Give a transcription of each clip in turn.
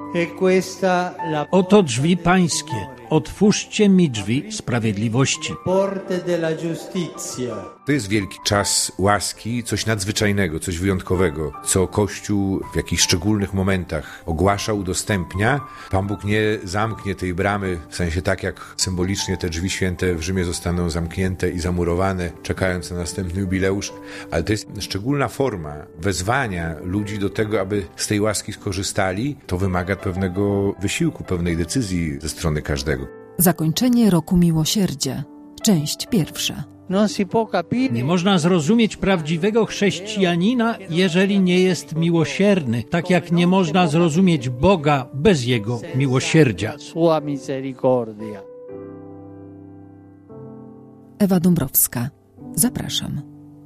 Oto drzwi pańskie, otwórzcie mi drzwi sprawiedliwości. To jest wielki czas łaski, coś nadzwyczajnego, coś wyjątkowego, co Kościół w jakichś szczególnych momentach ogłasza, udostępnia. Pan Bóg nie zamknie tej bramy, w sensie tak jak symbolicznie te drzwi święte w Rzymie zostaną zamknięte i zamurowane, czekając na następny jubileusz, ale to jest szczególna forma wezwania ludzi do tego, aby z tej łaski skorzystali. To wymaga pewnego wysiłku, pewnej decyzji ze strony każdego. Zakończenie roku miłosierdzia. Część pierwsza. Nie można zrozumieć prawdziwego chrześcijanina, jeżeli nie jest miłosierny, tak jak nie można zrozumieć Boga bez Jego miłosierdzia. Ewa Dąbrowska. Zapraszam.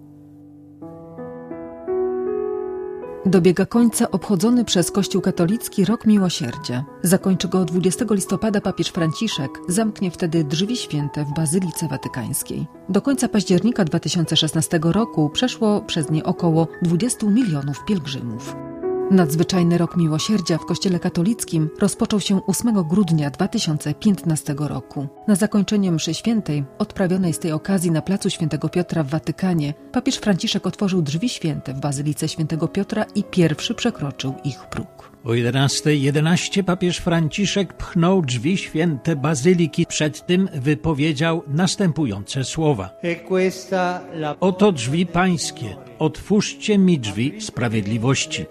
Dobiega końca obchodzony przez Kościół katolicki Rok Miłosierdzia. Zakończy go 20 listopada papież Franciszek, zamknie wtedy drzwi święte w Bazylice Watykańskiej. Do końca października 2016 roku przeszło przez nie około 20 milionów pielgrzymów. Nadzwyczajny Rok Miłosierdzia w Kościele katolickim rozpoczął się 8 grudnia 2015 roku. Na zakończenie mszy świętej, odprawionej z tej okazji na placu Świętego Piotra w Watykanie, papież Franciszek otworzył drzwi święte w Bazylice Świętego Piotra i pierwszy przekroczył ich próg. O 11:11 papież Franciszek pchnął drzwi święte Bazyliki. Przed tym wypowiedział następujące słowa. Oto drzwi pańskie, otwórzcie mi drzwi sprawiedliwości.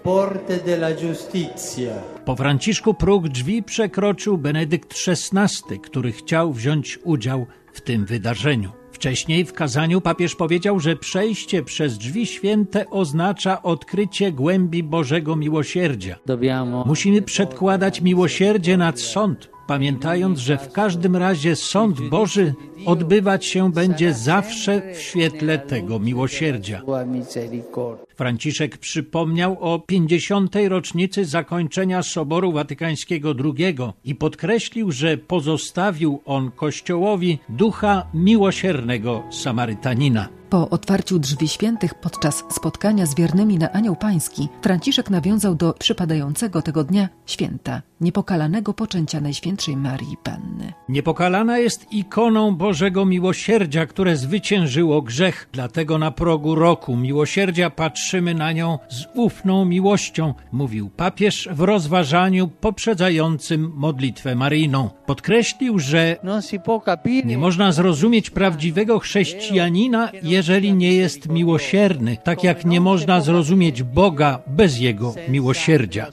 Po Franciszku próg drzwi przekroczył Benedykt XVI, który chciał wziąć udział w tym wydarzeniu. Wcześniej w kazaniu papież powiedział, że przejście przez drzwi święte oznacza odkrycie głębi Bożego miłosierdzia. Musimy przedkładać miłosierdzie nad sąd, pamiętając, że w każdym razie sąd Boży odbywać się będzie zawsze w świetle tego miłosierdzia. Franciszek przypomniał o 50. rocznicy zakończenia Soboru Watykańskiego II i podkreślił, że pozostawił on Kościołowi ducha miłosiernego Samarytanina. Po otwarciu drzwi świętych podczas spotkania z wiernymi na Anioł Pański, Franciszek nawiązał do przypadającego tego dnia święta, niepokalanego poczęcia Najświętszej Marii Panny. Niepokalana jest ikoną Bożego miłosierdzia, które zwyciężyło grzech. Dlatego na progu roku miłosierdzia patrzymy na nią z ufną miłością, mówił papież w rozważaniu poprzedzającym modlitwę maryjną. Podkreślił, że nie można zrozumieć prawdziwego chrześcijanina, jeżeli nie jest miłosierny, tak jak nie można zrozumieć Boga bez Jego miłosierdzia.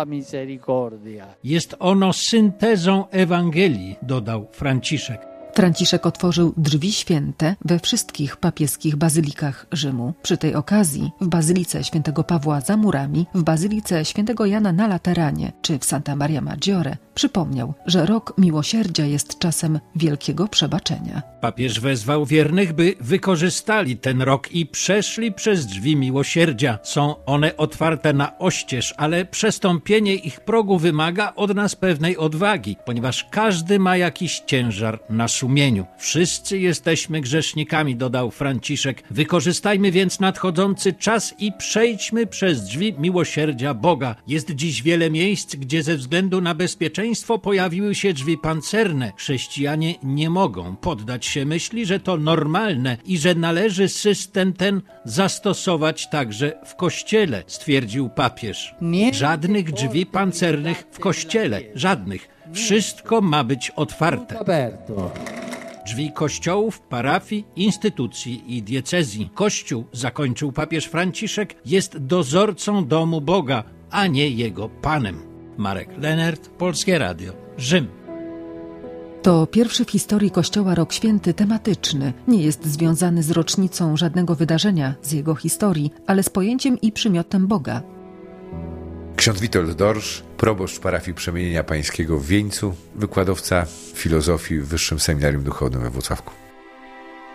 Jest ono syntezą Ewangelii, dodał Franciszek. Franciszek otworzył drzwi święte we wszystkich papieskich bazylikach Rzymu. Przy tej okazji w Bazylice Świętego Pawła za murami, w Bazylice Świętego Jana na Lateranie czy w Santa Maria Maggiore przypomniał, że rok miłosierdzia jest czasem wielkiego przebaczenia. Papież wezwał wiernych, by wykorzystali ten rok i przeszli przez drzwi miłosierdzia. Są one otwarte na oścież, ale przestąpienie ich progu wymaga od nas pewnej odwagi, ponieważ każdy ma jakiś ciężar na sumieniu. Wszyscy jesteśmy grzesznikami, dodał Franciszek. Wykorzystajmy więc nadchodzący czas i przejdźmy przez drzwi miłosierdzia Boga. Jest dziś wiele miejsc, gdzie ze względu na bezpieczeństwo pojawiły się drzwi pancerne. Chrześcijanie nie mogą poddać się myśli, że to normalne i że należy system ten zastosować także w Kościele, stwierdził papież. Żadnych drzwi pancernych w Kościele, żadnych. Wszystko ma być otwarte. Drzwi kościołów, parafii, instytucji i diecezji. Kościół, zakończył papież Franciszek, jest dozorcą domu Boga, a nie jego panem. Marek Lenert, Polskie Radio, Rzym. To pierwszy w historii Kościoła rok święty tematyczny. Nie jest związany z rocznicą żadnego wydarzenia z jego historii, ale z pojęciem i przymiotem Boga. Ksiądz Witold Dorsz, proboszcz parafii Przemienienia Pańskiego w Wieńcu, wykładowca filozofii w Wyższym Seminarium Duchownym we Włocławku.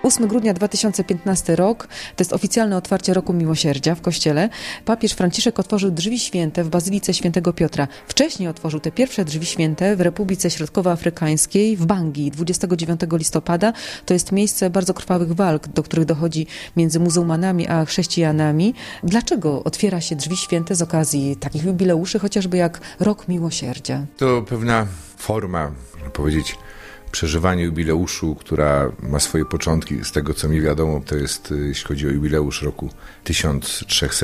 8 grudnia 2015 rok, to jest oficjalne otwarcie Roku Miłosierdzia w Kościele. Papież Franciszek otworzył drzwi święte w Bazylice Świętego Piotra. Wcześniej otworzył te pierwsze drzwi święte w Republice Środkowoafrykańskiej, w Bangui 29 listopada. To jest miejsce bardzo krwawych walk, do których dochodzi między muzułmanami a chrześcijanami. Dlaczego otwiera się drzwi święte z okazji takich jubileuszy, chociażby jak Rok Miłosierdzia? To pewna forma, można powiedzieć, przeżywanie jubileuszu, która ma swoje początki, z tego co mi wiadomo, to jest, jeśli chodzi o jubileusz roku 1300,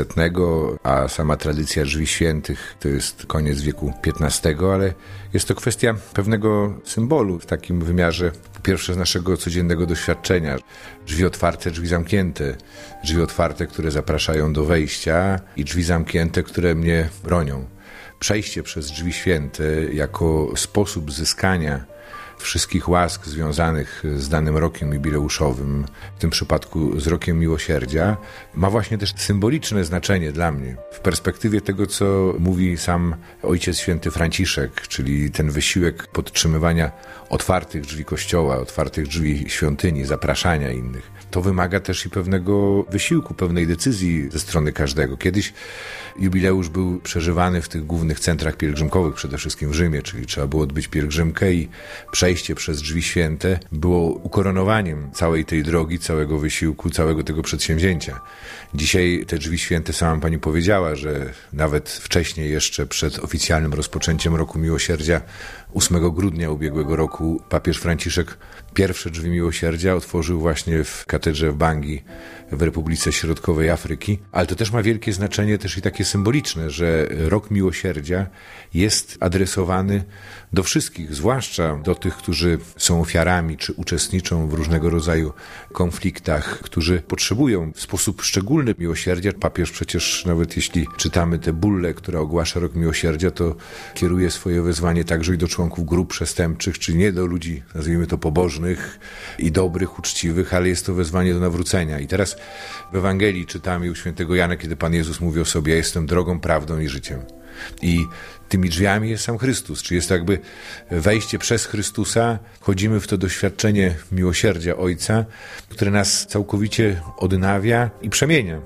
a sama tradycja drzwi świętych to jest koniec wieku XV, ale jest to kwestia pewnego symbolu w takim wymiarze, po pierwsze z naszego codziennego doświadczenia. Drzwi otwarte, drzwi zamknięte. Drzwi otwarte, które zapraszają do wejścia i drzwi zamknięte, które mnie bronią. Przejście przez drzwi święte jako sposób zyskania wszystkich łask związanych z danym rokiem jubileuszowym, w tym przypadku z Rokiem Miłosierdzia, ma właśnie też symboliczne znaczenie dla mnie. W perspektywie tego, co mówi sam Ojciec Święty Franciszek, czyli ten wysiłek podtrzymywania otwartych drzwi Kościoła, otwartych drzwi świątyni, zapraszania innych. To wymaga też i pewnego wysiłku, pewnej decyzji ze strony każdego. Kiedyś jubileusz był przeżywany w tych głównych centrach pielgrzymkowych, przede wszystkim w Rzymie, czyli trzeba było odbyć pielgrzymkę i przejście przez drzwi święte było ukoronowaniem całej tej drogi, całego wysiłku, całego tego przedsięwzięcia. Dzisiaj te drzwi święte, sama pani powiedziała, że nawet wcześniej, jeszcze przed oficjalnym rozpoczęciem Roku Miłosierdzia, 8 grudnia ubiegłego roku papież Franciszek pierwsze drzwi Miłosierdzia otworzył właśnie w katedrze w Bangui w Republice Środkowej Afryki, ale to też ma wielkie znaczenie też i takie symboliczne, że Rok Miłosierdzia jest adresowany do wszystkich, zwłaszcza do tych, którzy są ofiarami czy uczestniczą w różnego rodzaju konfliktach, którzy potrzebują w sposób szczególny miłosierdzia. Papież przecież, nawet jeśli czytamy tę bullę, która ogłasza Rok Miłosierdzia, to kieruje swoje wezwanie także i do członków grup przestępczych, czy nie do ludzi, nazwijmy to, pobożnych i dobrych, uczciwych, ale jest to wezwanie do nawrócenia. I teraz w Ewangelii czytamy u świętego Jana, kiedy Pan Jezus mówi o sobie: ja jestem drogą, prawdą i życiem. I tymi drzwiami jest sam Chrystus, czyli jest to jakby wejście przez Chrystusa. Wchodzimy w to doświadczenie miłosierdzia Ojca, które nas całkowicie odnawia i przemienia.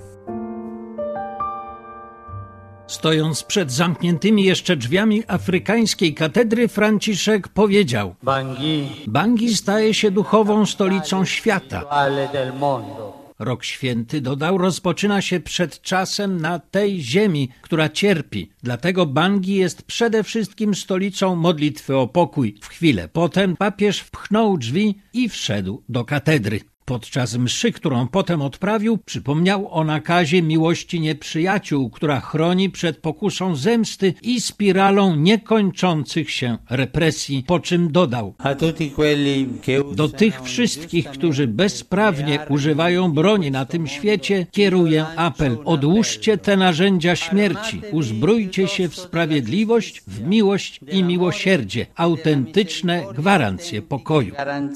Stojąc przed zamkniętymi jeszcze drzwiami afrykańskiej katedry, Franciszek powiedział: Bangui staje się duchową stolicą świata. Rok Święty, dodał, rozpoczyna się przed czasem na tej ziemi, która cierpi. Dlatego Bangui jest przede wszystkim stolicą modlitwy o pokój. W chwilę potem papież pchnął drzwi i wszedł do katedry. Podczas mszy, którą potem odprawił, przypomniał o nakazie miłości nieprzyjaciół, która chroni przed pokusą zemsty i spiralą niekończących się represji, po czym dodał: do tych wszystkich, którzy bezprawnie używają broni na tym świecie, kieruję apel: odłóżcie te narzędzia śmierci, uzbrójcie się w sprawiedliwość, w miłość i miłosierdzie, autentyczne gwarancje pokoju.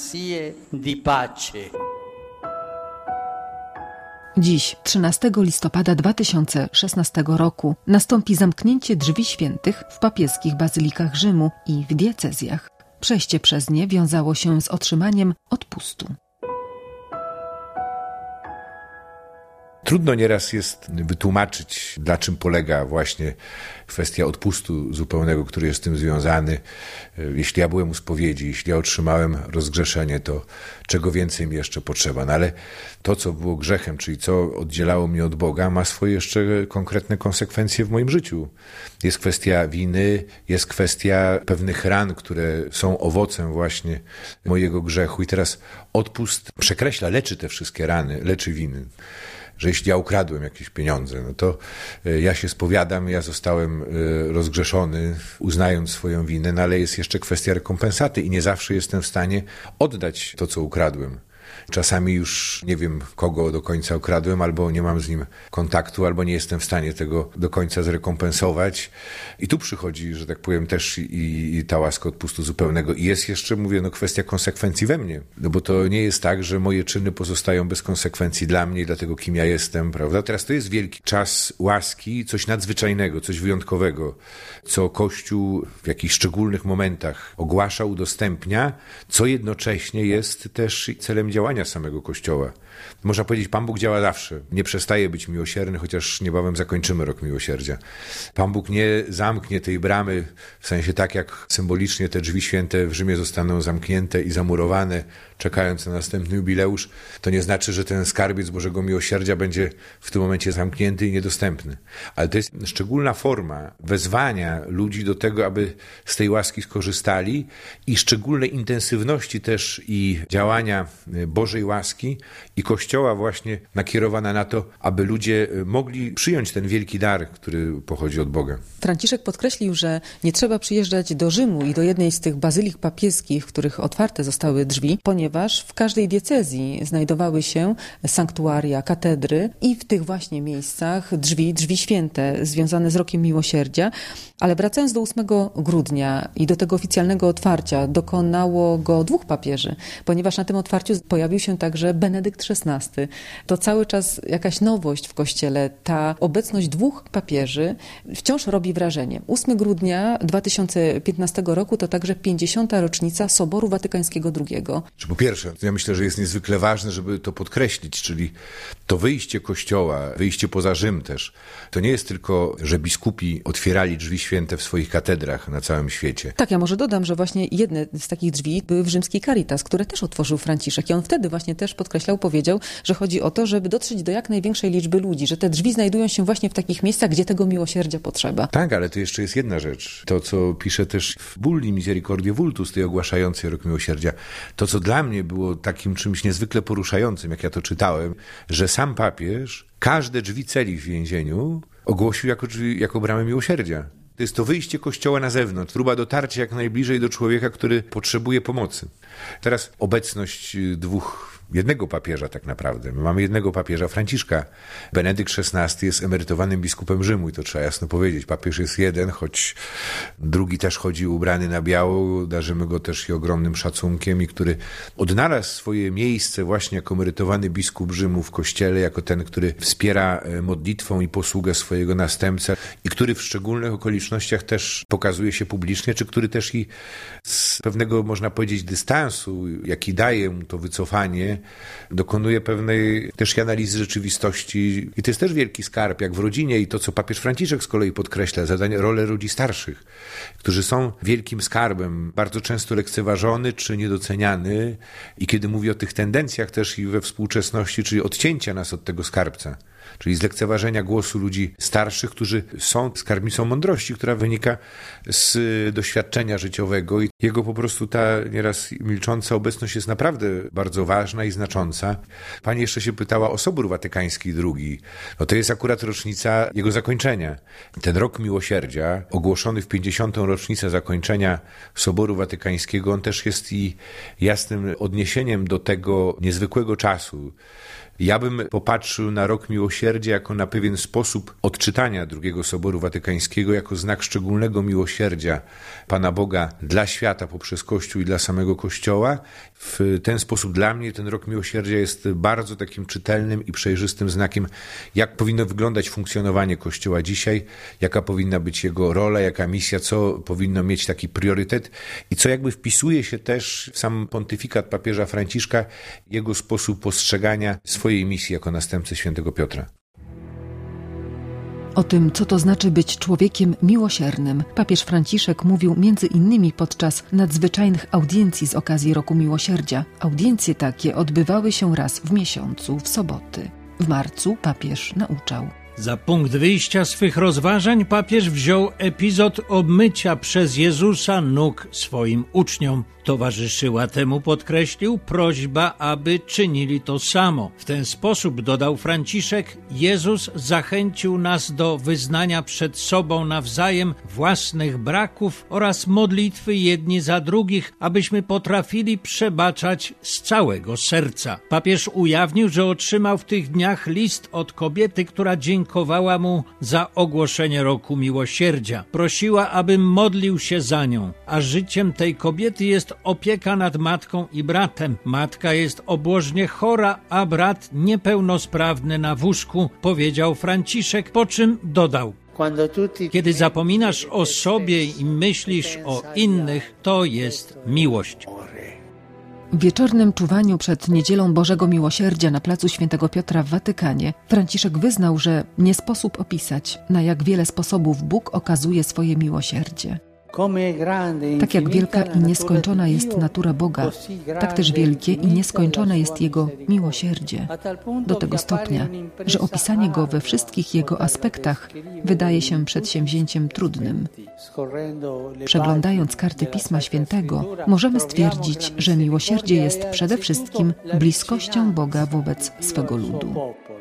Dziś, 13 listopada 2016 roku, nastąpi zamknięcie drzwi świętych w papieskich bazylikach Rzymu i w diecezjach. Przejście przez nie wiązało się z otrzymaniem odpustu. Trudno nieraz jest wytłumaczyć, na czym polega właśnie kwestia odpustu zupełnego, który jest z tym związany. Jeśli ja byłem u spowiedzi, jeśli ja otrzymałem rozgrzeszenie, to czego więcej mi jeszcze potrzeba. No ale to, co było grzechem, czyli co oddzielało mnie od Boga, ma swoje jeszcze konkretne konsekwencje w moim życiu. Jest kwestia winy, jest kwestia pewnych ran, które są owocem właśnie mojego grzechu. I teraz odpust przekreśla, leczy te wszystkie rany, leczy winy. Że jeśli ja ukradłem jakieś pieniądze, no to ja się spowiadam, ja zostałem rozgrzeszony, uznając swoją winę, no ale jest jeszcze kwestia rekompensaty i nie zawsze jestem w stanie oddać to, co ukradłem. Czasami już nie wiem, kogo do końca okradłem, albo nie mam z nim kontaktu, albo nie jestem w stanie tego do końca zrekompensować. I tu przychodzi, że tak powiem, też i ta łaska odpustu zupełnego. I jest jeszcze, mówię, kwestia konsekwencji we mnie. No bo to nie jest tak, że moje czyny pozostają bez konsekwencji dla mnie i dlatego, kim ja jestem, prawda? Teraz to jest wielki czas łaski, coś nadzwyczajnego, coś wyjątkowego, co Kościół w jakichś szczególnych momentach ogłasza, udostępnia, co jednocześnie jest też celem działania działania samego Kościoła. Można powiedzieć, Pan Bóg działa zawsze. Nie przestaje być miłosierny, chociaż niebawem zakończymy rok miłosierdzia. Pan Bóg nie zamknie tej bramy, w sensie tak jak symbolicznie te drzwi święte w Rzymie zostaną zamknięte i zamurowane, czekając na następny jubileusz. To nie znaczy, że ten skarbiec Bożego Miłosierdzia będzie w tym momencie zamknięty i niedostępny. Ale to jest szczególna forma wezwania ludzi do tego, aby z tej łaski skorzystali i szczególnej intensywności też i działania Bożej łaski i Kościoła właśnie nakierowana na to, aby ludzie mogli przyjąć ten wielki dar, który pochodzi od Boga. Franciszek podkreślił, że nie trzeba przyjeżdżać do Rzymu i do jednej z tych bazylik papieskich, w których otwarte zostały drzwi, ponieważ w każdej diecezji znajdowały się sanktuaria, katedry i w tych właśnie miejscach drzwi święte związane z Rokiem Miłosierdzia. Ale wracając do 8 grudnia i do tego oficjalnego otwarcia, dokonało go 2 papieży, ponieważ na tym otwarciu pojawił się także Benedykt XVI. To cały czas jakaś nowość w Kościele. Ta obecność 2 papieży wciąż robi wrażenie. 8 grudnia 2015 roku to także 50. rocznica Soboru Watykańskiego II. Po pierwsze, ja myślę, że jest niezwykle ważne, żeby to podkreślić, czyli to wyjście Kościoła, wyjście poza Rzym też, to nie jest tylko, że biskupi otwierali drzwi święte w swoich katedrach na całym świecie. Tak, ja może dodam, że właśnie jedne z takich drzwi były w rzymskiej Caritas, które też otworzył Franciszek i on wtedy właśnie też podkreślał, powiedział, że chodzi o to, żeby dotrzeć do jak największej liczby ludzi, że te drzwi znajdują się właśnie w takich miejscach, gdzie tego miłosierdzia potrzeba. Tak, ale to jeszcze jest jedna rzecz. To, co pisze też w Bulli Misericordiae Vultus, tej ogłaszającej Rok Miłosierdzia, to, co dla mnie było takim czymś niezwykle poruszającym, jak ja to czytałem, że sam papież każde drzwi celi w więzieniu ogłosił jako drzwi, jako bramę miłosierdzia. To jest to wyjście Kościoła na zewnątrz, próba dotarcia jak najbliżej do człowieka, który potrzebuje pomocy. Teraz obecność jednego papieża tak naprawdę. My mamy jednego papieża, Franciszka. Benedykt XVI jest emerytowanym biskupem Rzymu i to trzeba jasno powiedzieć. Papież jest jeden, choć drugi też chodzi ubrany na biało, darzymy go też i ogromnym szacunkiem i który odnalazł swoje miejsce właśnie jako emerytowany biskup Rzymu w Kościele, jako ten, który wspiera modlitwą i posługę swojego następcę i który w szczególnych okolicznościach też pokazuje się publicznie, czy który też i z pewnego, można powiedzieć, dystansu, jaki daje mu to wycofanie, dokonuje pewnej też analizy rzeczywistości i to jest też wielki skarb, jak w rodzinie i to, co papież Franciszek z kolei podkreśla, rolę ludzi starszych, którzy są wielkim skarbem, bardzo często lekceważony czy niedoceniany i kiedy mówi o tych tendencjach też i we współczesności, czyli odcięcia nas od tego skarbca, czyli z lekceważenia głosu ludzi starszych, którzy są skarbnicą mądrości, która wynika z doświadczenia życiowego i jego po prostu ta nieraz milcząca obecność jest naprawdę bardzo ważna i znacząca. Pani jeszcze się pytała o Sobór Watykański II. No to jest akurat rocznica jego zakończenia. Ten Rok Miłosierdzia, ogłoszony w 50. rocznicę zakończenia Soboru Watykańskiego, on też jest i jasnym odniesieniem do tego niezwykłego czasu. Ja bym popatrzył na Rok Miłosierdzia jako na pewien sposób odczytania II Soboru Watykańskiego, jako znak szczególnego miłosierdzia Pana Boga dla świata poprzez Kościół i dla samego Kościoła. W ten sposób dla mnie ten Rok Miłosierdzia jest bardzo takim czytelnym i przejrzystym znakiem, jak powinno wyglądać funkcjonowanie Kościoła dzisiaj, jaka powinna być jego rola, jaka misja, co powinno mieć taki priorytet i co jakby wpisuje się też w sam pontyfikat papieża Franciszka, jego sposób postrzegania swojej misji jako następcy świętego Piotra. O tym, co to znaczy być człowiekiem miłosiernym, papież Franciszek mówił między innymi podczas nadzwyczajnych audiencji z okazji Roku Miłosierdzia. Audiencje takie odbywały się raz w miesiącu, w soboty. W marcu papież nauczał. Za punkt wyjścia swych rozważań papież wziął epizod obmycia przez Jezusa nóg swoim uczniom. Towarzyszyła temu, podkreślił, prośba, aby czynili to samo. W ten sposób, dodał Franciszek, Jezus zachęcił nas do wyznania przed sobą nawzajem własnych braków oraz modlitwy jedni za drugich, abyśmy potrafili przebaczać z całego serca. Papież ujawnił, że otrzymał w tych dniach list od kobiety, która dziękowała mu za ogłoszenie Roku Miłosierdzia. Prosiła, abym modlił się za nią, a życiem tej kobiety jest opieka nad matką i bratem. Matka jest obłożnie chora, a brat niepełnosprawny na wózku, powiedział Franciszek, po czym dodał: kiedy zapominasz o sobie i myślisz o innych, to jest miłość. W wieczornym czuwaniu przed Niedzielą Bożego Miłosierdzia na placu Świętego Piotra w Watykanie Franciszek wyznał, że nie sposób opisać, na jak wiele sposobów Bóg okazuje swoje miłosierdzie. Tak jak wielka i nieskończona jest natura Boga, tak też wielkie i nieskończone jest Jego miłosierdzie. Do tego stopnia, że opisanie Go we wszystkich Jego aspektach wydaje się przedsięwzięciem trudnym. Przeglądając karty Pisma Świętego, możemy stwierdzić, że miłosierdzie jest przede wszystkim bliskością Boga wobec swego ludu.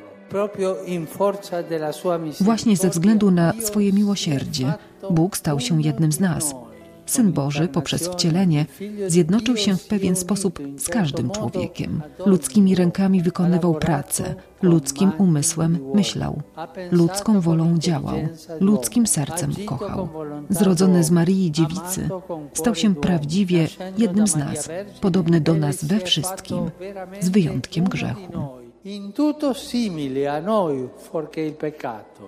Właśnie ze względu na swoje miłosierdzie Bóg stał się jednym z nas. Syn Boży poprzez wcielenie zjednoczył się w pewien sposób z każdym człowiekiem. Ludzkimi rękami wykonywał pracę, ludzkim umysłem myślał, ludzką wolą działał, ludzkim sercem kochał. Zrodzony z Maryi Dziewicy, stał się prawdziwie jednym z nas, podobny do nas we wszystkim, z wyjątkiem grzechu. In tutto simile a noi, fuorché il peccato.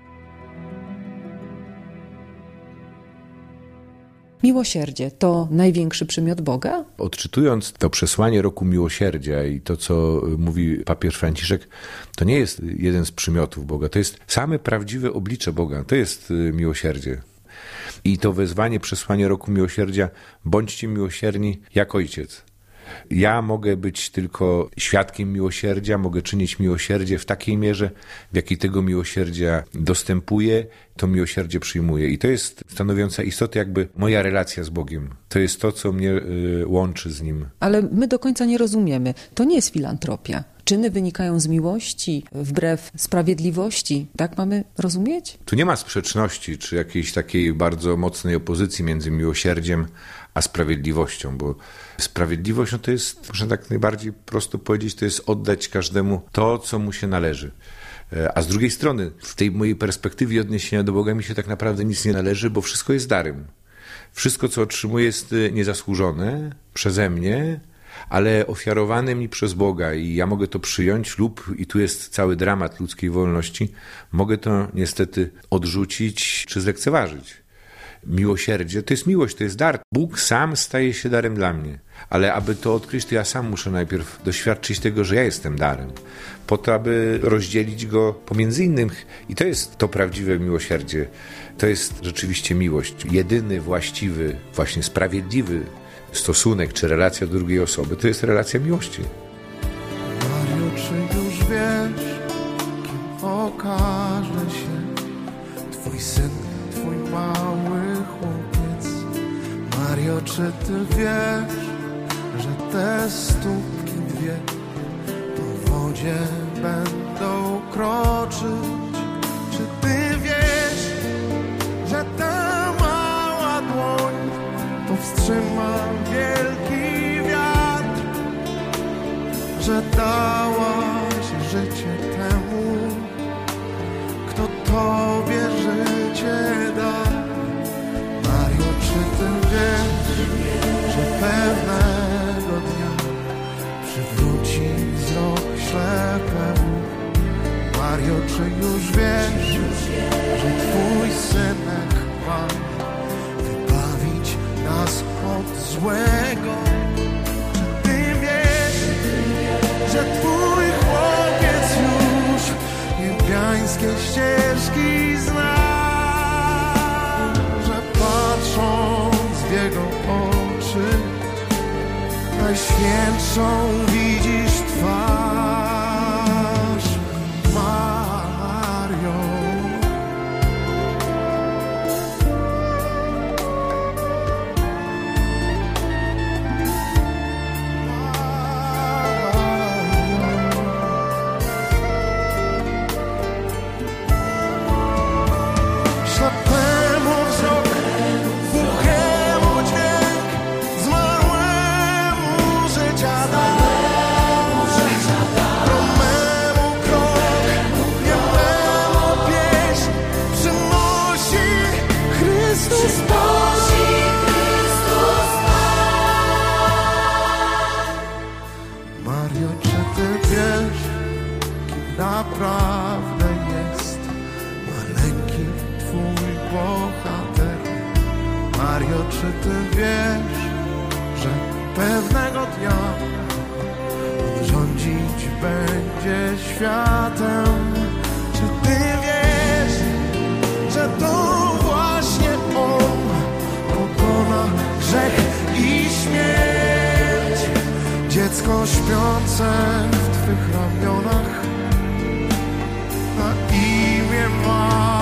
Miłosierdzie to największy przymiot Boga? Odczytując to przesłanie Roku Miłosierdzia i to, co mówi papież Franciszek, to nie jest jeden z przymiotów Boga, to jest same prawdziwe oblicze Boga, to jest miłosierdzie. I to wezwanie, przesłanie Roku Miłosierdzia, bądźcie miłosierni jak Ojciec. Ja mogę być tylko świadkiem miłosierdzia, mogę czynić miłosierdzie w takiej mierze, w jakiej tego miłosierdzia dostępuję, to miłosierdzie przyjmuję. I to jest stanowiąca istotę jakby moja relacja z Bogiem. To jest to, co mnie łączy z Nim. Ale my do końca nie rozumiemy. To nie jest filantropia. Czyny wynikają z miłości, wbrew sprawiedliwości. Tak mamy rozumieć? Tu nie ma sprzeczności, czy jakiejś takiej bardzo mocnej opozycji między miłosierdziem a sprawiedliwością, bo sprawiedliwość to jest, można tak najbardziej prosto powiedzieć, to jest oddać każdemu to, co mu się należy. A z drugiej strony, w tej mojej perspektywie odniesienia do Boga mi się tak naprawdę nic nie należy, bo wszystko jest darem. Wszystko, co otrzymuję, jest niezasłużone przeze mnie, ale ofiarowane mi przez Boga i ja mogę to przyjąć lub, i tu jest cały dramat ludzkiej wolności, mogę to niestety odrzucić czy zlekceważyć. Miłosierdzie to jest miłość, to jest dar. Bóg sam staje się darem dla mnie. Ale aby to odkryć, to ja sam muszę najpierw doświadczyć tego, że ja jestem darem. Po to, aby rozdzielić go pomiędzy innych. I to jest to prawdziwe miłosierdzie. To jest rzeczywiście miłość. Jedyny, właściwy, właśnie sprawiedliwy stosunek czy relacja do drugiej osoby, to jest relacja miłości. Mario, czy już wiesz, kim okaże się Twój syn, Twój mały chłopiec? Mario, czy Ty wiesz, że te stópki dwie po wodzie będą kroczyć? Czy Ty wiesz, że ta mała dłoń powstrzyma wielki wiatr, że dałaś życie temu, kto Tobie życie da? Mario, czy Ty wiesz, że pewnego dnia przywróci wzrok ślepemu? Mario, czy już wiesz, że Twój synek ma wybawić nas od złego? Czy Ty wiesz, że Twój chłopiec już niebiańskie ścieżki zna? Że patrząc w jego oczy najświętszą widzisz twarz? Mario. Ślepemu wzrok, głuchemu dźwięk, zmarłemu życia da. Chromemu krok, niememu pieśń przynosi Chrystus Pan. Mario, czy Ty wiesz, kim naprawdę jest maleńki Twój bohater? Mario, czy Ty wiesz, że pewnego dnia rządzić będzie światem. Czy ty wiesz, że to właśnie On pokona grzech i śmierć? Dziecko śpiące w Twych ramionach na imię ma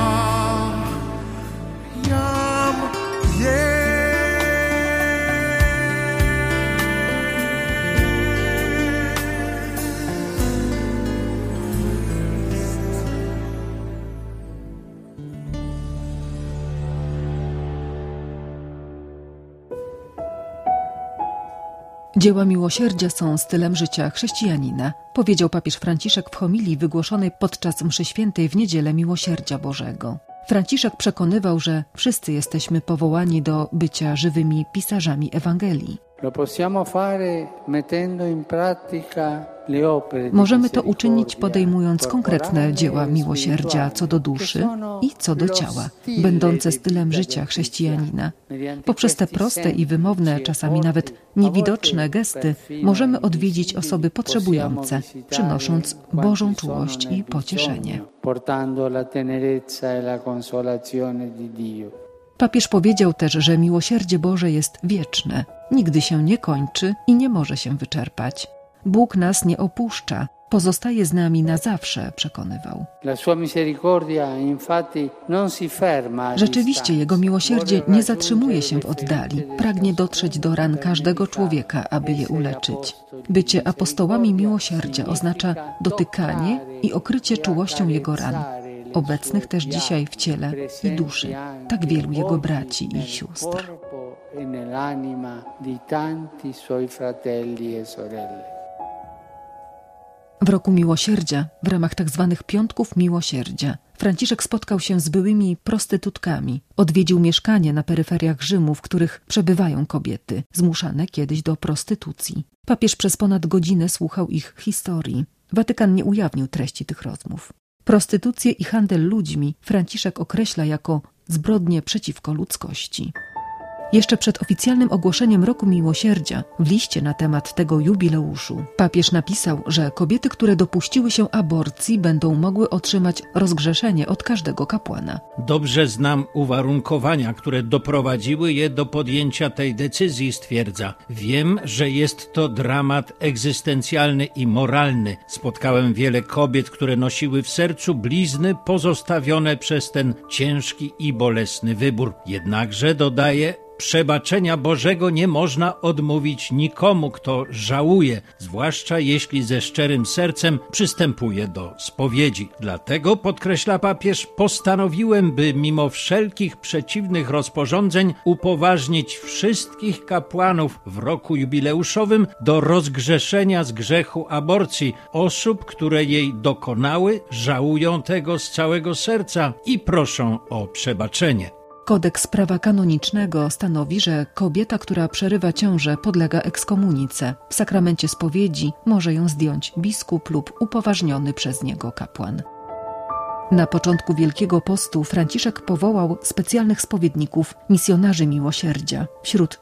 Jan jest. Dzieła miłosierdzia są stylem życia chrześcijanina, powiedział papież Franciszek w homilii wygłoszonej podczas mszy świętej w Niedzielę Miłosierdzia Bożego. Franciszek przekonywał, że wszyscy jesteśmy powołani do bycia żywymi pisarzami Ewangelii. Możemy to uczynić podejmując konkretne dzieła miłosierdzia co do duszy i co do ciała, będące stylem życia chrześcijanina. Poprzez te proste i wymowne, czasami nawet niewidoczne gesty możemy odwiedzić osoby potrzebujące, przynosząc Bożą czułość i pocieszenie. Papież powiedział też, że miłosierdzie Boże jest wieczne, nigdy się nie kończy i nie może się wyczerpać. Bóg nas nie opuszcza, pozostaje z nami na zawsze, przekonywał. Rzeczywiście Jego miłosierdzie nie zatrzymuje się w oddali, pragnie dotrzeć do ran każdego człowieka, aby je uleczyć. Bycie apostołami miłosierdzia oznacza dotykanie i okrycie czułością Jego ran, obecnych też dzisiaj w ciele i duszy, tak wielu Jego braci i sióstr. W roku miłosierdzia, w ramach tzw. piątków miłosierdzia, Franciszek spotkał się z byłymi prostytutkami. Odwiedził mieszkanie na peryferiach Rzymu, w których przebywają kobiety, zmuszane kiedyś do prostytucji. Papież przez ponad godzinę słuchał ich historii. Watykan nie ujawnił treści tych rozmów. Prostytucję i handel ludźmi Franciszek określa jako zbrodnie przeciwko ludzkości. Jeszcze przed oficjalnym ogłoszeniem Roku Miłosierdzia w liście na temat tego jubileuszu papież napisał, że kobiety, które dopuściły się aborcji, będą mogły otrzymać rozgrzeszenie od każdego kapłana. Dobrze znam uwarunkowania, które doprowadziły je do podjęcia tej decyzji, stwierdza. Wiem, że jest to dramat egzystencjalny i moralny. Spotkałem wiele kobiet, które nosiły w sercu blizny pozostawione przez ten ciężki i bolesny wybór. Jednakże, dodaje, przebaczenia Bożego nie można odmówić nikomu, kto żałuje, zwłaszcza jeśli ze szczerym sercem przystępuje do spowiedzi. Dlatego, podkreśla papież, postanowiłem, by mimo wszelkich przeciwnych rozporządzeń upoważnić wszystkich kapłanów w roku jubileuszowym do rozgrzeszenia z grzechu aborcji osób, które jej dokonały, żałują tego z całego serca i proszą o przebaczenie. Kodeks prawa kanonicznego stanowi, że kobieta, która przerywa ciążę, podlega ekskomunice. W sakramencie spowiedzi może ją zdjąć biskup lub upoważniony przez niego kapłan. Na początku Wielkiego Postu Franciszek powołał specjalnych spowiedników, misjonarzy miłosierdzia. Wśród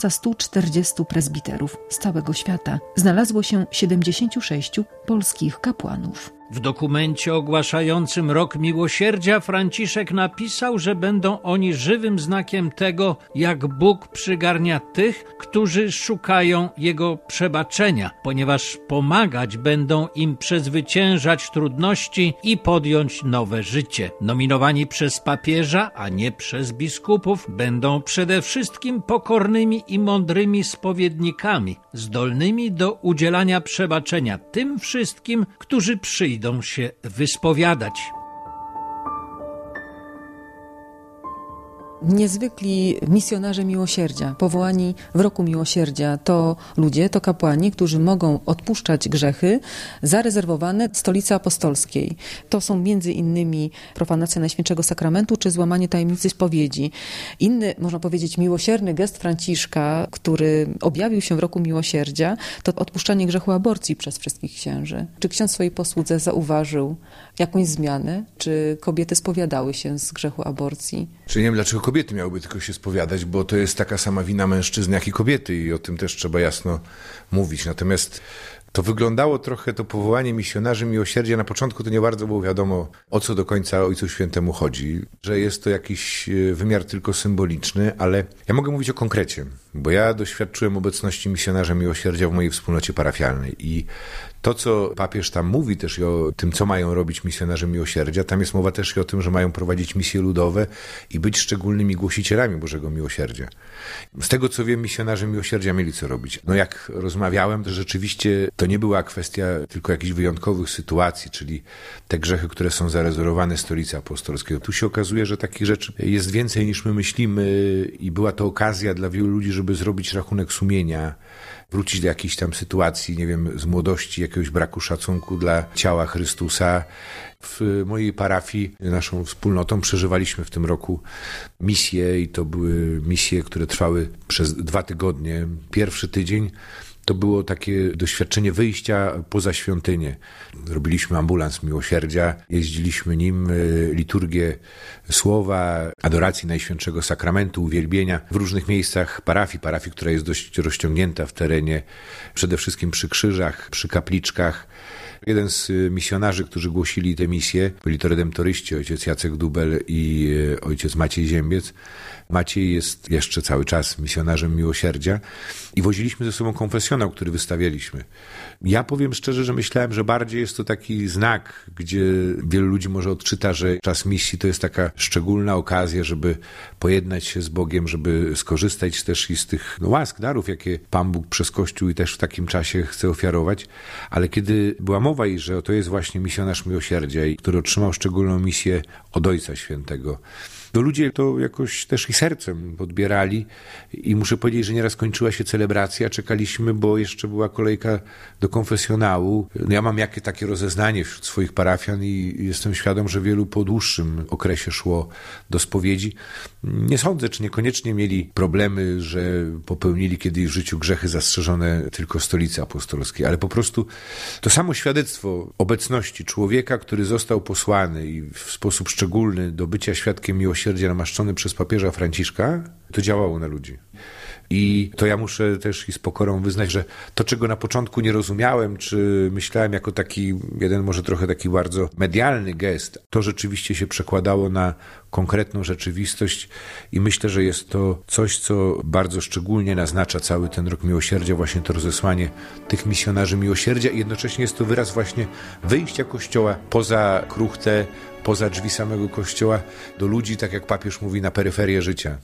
1140 prezbiterów z całego świata znalazło się 76 polskich kapłanów. W dokumencie ogłaszającym Rok Miłosierdzia Franciszek napisał, że będą oni żywym znakiem tego, jak Bóg przygarnia tych, którzy szukają Jego przebaczenia, ponieważ pomagać będą im przezwyciężać trudności i podjąć nowe życie. Nominowani przez papieża, a nie przez biskupów, będą przede wszystkim pokornymi i mądrymi spowiednikami, zdolnymi do udzielania przebaczenia tym wszystkim, którzy przyjdą się wyspowiadać. Niezwykli misjonarze miłosierdzia, powołani w Roku Miłosierdzia, to ludzie, to kapłani, którzy mogą odpuszczać grzechy zarezerwowane Stolicy Apostolskiej. To są między innymi profanacja Najświętszego Sakramentu czy złamanie tajemnicy spowiedzi. Inny, można powiedzieć, miłosierny gest Franciszka, który objawił się w Roku Miłosierdzia, to odpuszczanie grzechu aborcji przez wszystkich księży. Czy ksiądz w swojej posłudze zauważył jakąś zmianę? Czy kobiety spowiadały się z grzechu aborcji? Czy nie wiem, dlaczego kobiety kobiety miałyby tylko się spowiadać, bo to jest taka sama wina mężczyzny, jak i kobiety i o tym też trzeba jasno mówić. Natomiast to wyglądało trochę, to powołanie misjonarzy miłosierdzia. Na początku to nie bardzo było wiadomo, o co do końca Ojcu Świętemu chodzi, że jest to jakiś wymiar tylko symboliczny, ale ja mogę mówić o konkrecie, bo ja doświadczyłem obecności misjonarza miłosierdzia w mojej wspólnocie parafialnej i to, co papież tam mówi też i o tym, co mają robić misjonarze miłosierdzia, tam jest mowa też i o tym, że mają prowadzić misje ludowe i być szczególnymi głosicielami Bożego Miłosierdzia. Z tego, co wiem, misjonarze miłosierdzia mieli co robić. No jak rozmawiałem, to rzeczywiście to nie była kwestia tylko jakichś wyjątkowych sytuacji, czyli te grzechy, które są zarezerwowane Stolicy Apostolskiej. Tu się okazuje, że takich rzeczy jest więcej niż my myślimy i była to okazja dla wielu ludzi, żeby zrobić rachunek sumienia, wrócić do jakiejś tam sytuacji, nie wiem, z młodości, jakiegoś braku szacunku dla ciała Chrystusa. W mojej parafii, naszą wspólnotą, przeżywaliśmy w tym roku misje i to były misje, które trwały przez 2 tygodnie. Pierwszy tydzień to było takie doświadczenie wyjścia poza świątynię. Robiliśmy ambulans miłosierdzia, jeździliśmy nim, liturgię słowa, adoracji Najświętszego Sakramentu, uwielbienia w różnych miejscach parafii, która jest dość rozciągnięta w terenie, przede wszystkim przy krzyżach, przy kapliczkach. Jeden z misjonarzy, którzy głosili te misje, byli to redemptoryści, ojciec Jacek Dubel i ojciec Maciej Ziębiec. Maciej jest jeszcze cały czas misjonarzem miłosierdzia i woziliśmy ze sobą konfesjonał, który wystawialiśmy. Ja powiem szczerze, że myślałem, że bardziej jest to taki znak, gdzie wielu ludzi może odczyta, że czas misji to jest taka szczególna okazja, żeby pojednać się z Bogiem, żeby skorzystać też i z tych łask, darów, jakie Pan Bóg przez Kościół i też w takim czasie chce ofiarować. Ale kiedy była mowa, że to jest właśnie misjonarz miłosierdzia, który otrzymał szczególną misję od Ojca Świętego, to ludzie to jakoś też i sercem odbierali i muszę powiedzieć, że nieraz kończyła się celebracja, czekaliśmy, bo jeszcze była kolejka do konfesjonału. Ja mam takie rozeznanie wśród swoich parafian i jestem świadom, że wielu po dłuższym okresie szło do spowiedzi. Nie sądzę, czy niekoniecznie mieli problemy, że popełnili kiedyś w życiu grzechy zastrzeżone tylko Stolicy Apostolskiej, ale po prostu to samo świadectwo obecności człowieka, który został posłany i w sposób szczególny do bycia świadkiem miłosierdzia namaszczony przez papieża Franciszka, to działało na ludzi. I to ja muszę też i z pokorą wyznać, że to, czego na początku nie rozumiałem, czy myślałem jako taki jeden może trochę taki bardzo medialny gest, to rzeczywiście się przekładało na konkretną rzeczywistość i myślę, że jest to coś, co bardzo szczególnie naznacza cały ten rok miłosierdzia, właśnie to rozesłanie tych misjonarzy miłosierdzia i jednocześnie jest to wyraz właśnie wyjścia Kościoła poza kruchtę, poza drzwi samego Kościoła do ludzi, tak jak papież mówi, na peryferię życia.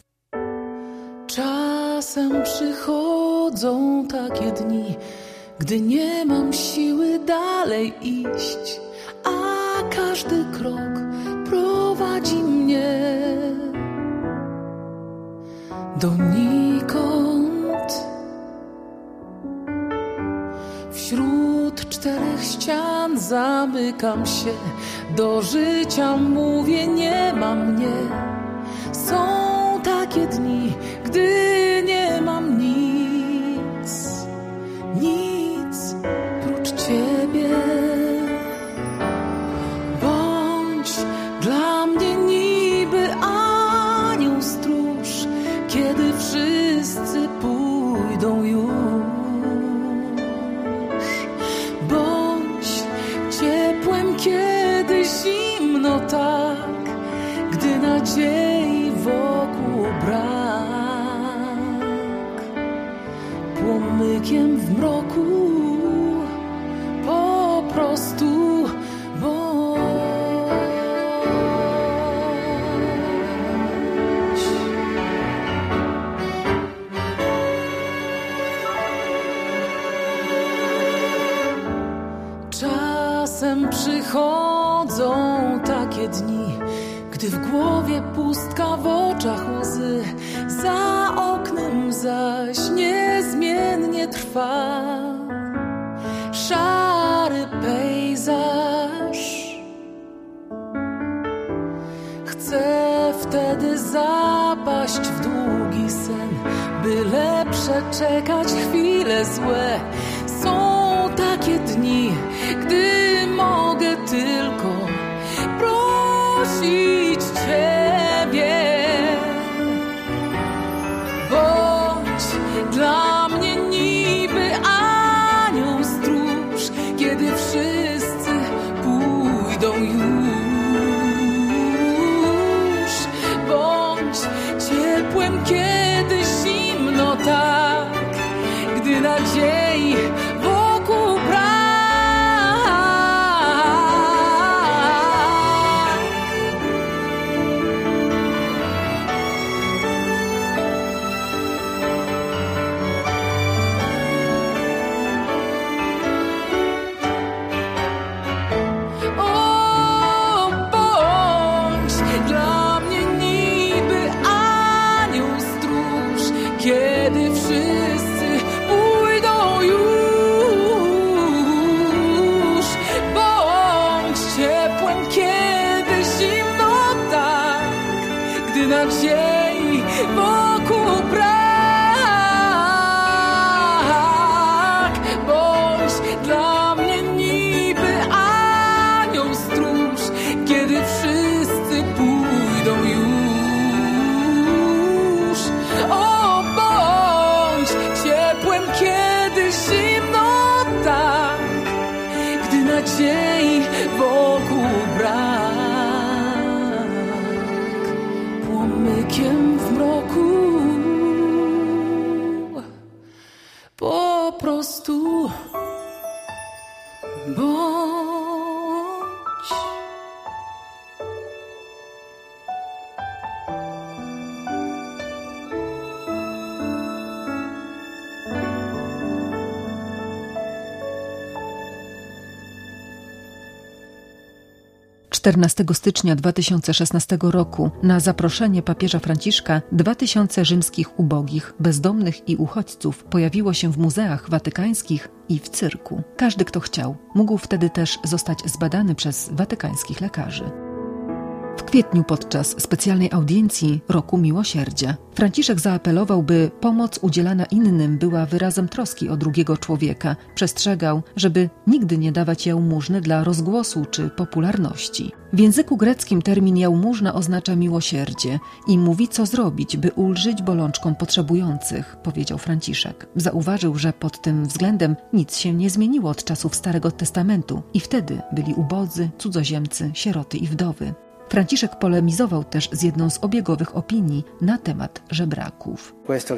Czasem przychodzą takie dni, gdy nie mam siły dalej iść, a każdy krok prowadzi mnie donikąd. Wśród 4 ścian zamykam się, do życia mówię, nie ma mnie. Są takie dni, gdy nie mam nic prócz Ciebie. Bądź dla mnie niby anioł stróż, kiedy wszyscy pójdą już. Bądź ciepłem, kiedy zimno tak, gdy nadziei wokół brak, płomykiem w mroku po prostu bądź. Czasem przychodzą takie dni, gdy w głowie pustka, w oczach łzy, za oknem zaś niezmiennie trwa szary pejzaż. Chcę wtedy zapaść w długi sen, byle przeczekać chwile złe. Są takie dni, gdy mogę tylko prosić Ciebie. dla mnie niby anioł stróż, kiedy wszyscy pójdą już. Bądź ciepłem, kiedy zimno tak, gdy nadziei wokół brak. O, bądź dla mnie niby anioł stróż, kiedy wszyscy pójdą już. Bądź ciepłem, kiedy zimno tak, gdy nadziei wokół brak. Bądź dla mnie niby anioł stróż, kiedy wszyscy pójdą już. O, bądź ciepłem, kiedy zimno tak, gdy nadziei wokół brak. Płomykiem w mroku po prostu bądź. 14 stycznia 2016 roku na zaproszenie papieża Franciszka 2000 rzymskich ubogich, bezdomnych i uchodźców pojawiło się w muzeach watykańskich i w cyrku. Każdy, kto chciał, mógł wtedy też zostać zbadany przez watykańskich lekarzy. W kwietniu podczas specjalnej audiencji Roku Miłosierdzia Franciszek zaapelował, by pomoc udzielana innym była wyrazem troski o drugiego człowieka. Przestrzegał, żeby nigdy nie dawać jałmużny dla rozgłosu czy popularności. W języku greckim termin jałmużna oznacza miłosierdzie i mówi, co zrobić, by ulżyć bolączkom potrzebujących, powiedział Franciszek. Zauważył, że pod tym względem nic się nie zmieniło od czasów Starego Testamentu i wtedy byli ubodzy, cudzoziemcy, sieroty i wdowy. Franciszek polemizował też z jedną z obiegowych opinii na temat żebraków.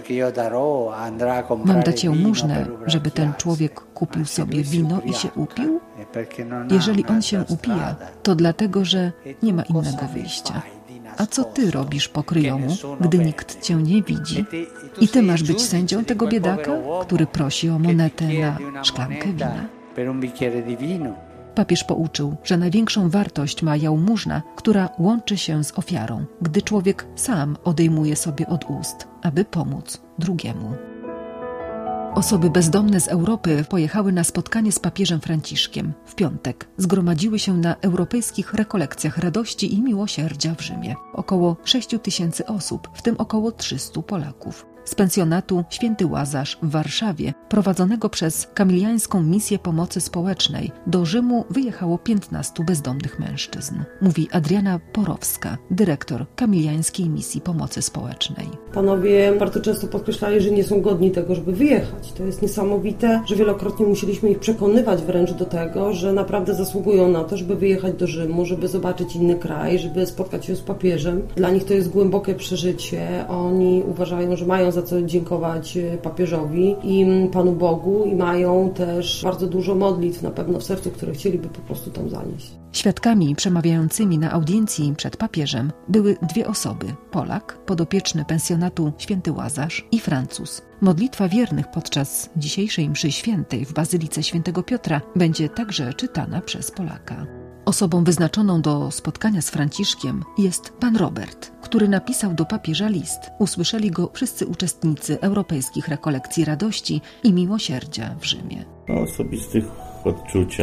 Mam dać jałmużnę, żeby ten człowiek kupił sobie wino i się upił? Jeżeli on się upija, to dlatego, że nie ma innego wyjścia. A co ty robisz po kryjomu, gdy nikt cię nie widzi? I ty masz być sędzią tego biedaka, który prosi o monetę na szklankę wina? Papież pouczył, że największą wartość ma jałmużna, która łączy się z ofiarą, gdy człowiek sam odejmuje sobie od ust, aby pomóc drugiemu. Osoby bezdomne z Europy pojechały na spotkanie z papieżem Franciszkiem. W piątek zgromadziły się na europejskich rekolekcjach radości i miłosierdzia w Rzymie. Około 6000 osób, w tym około 300 Polaków. Z pensjonatu Święty Łazarz w Warszawie, prowadzonego przez Kamiliańską Misję Pomocy Społecznej, do Rzymu wyjechało 15 bezdomnych mężczyzn. Mówi Adriana Porowska, dyrektor Kamiliańskiej Misji Pomocy Społecznej. Panowie bardzo często podkreślali, że nie są godni tego, żeby wyjechać. To jest niesamowite, że wielokrotnie musieliśmy ich przekonywać wręcz do tego, że naprawdę zasługują na to, żeby wyjechać do Rzymu, żeby zobaczyć inny kraj, żeby spotkać się z papieżem. Dla nich to jest głębokie przeżycie. Oni uważają, że mają za co dziękować papieżowi i Panu Bogu i mają też bardzo dużo modlitw na pewno w sercu, które chcieliby po prostu tam zanieść. Świadkami przemawiającymi na audiencji przed papieżem były dwie osoby: Polak, podopieczny pensjonatu Święty Łazarz, i Francuz. Modlitwa wiernych podczas dzisiejszej mszy świętej w Bazylice Świętego Piotra będzie także czytana przez Polaka. Osobą wyznaczoną do spotkania z Franciszkiem jest pan Robert, który napisał do papieża list. Usłyszeli go wszyscy uczestnicy europejskich rekolekcji radości i miłosierdzia w Rzymie. O osobistych odczuciach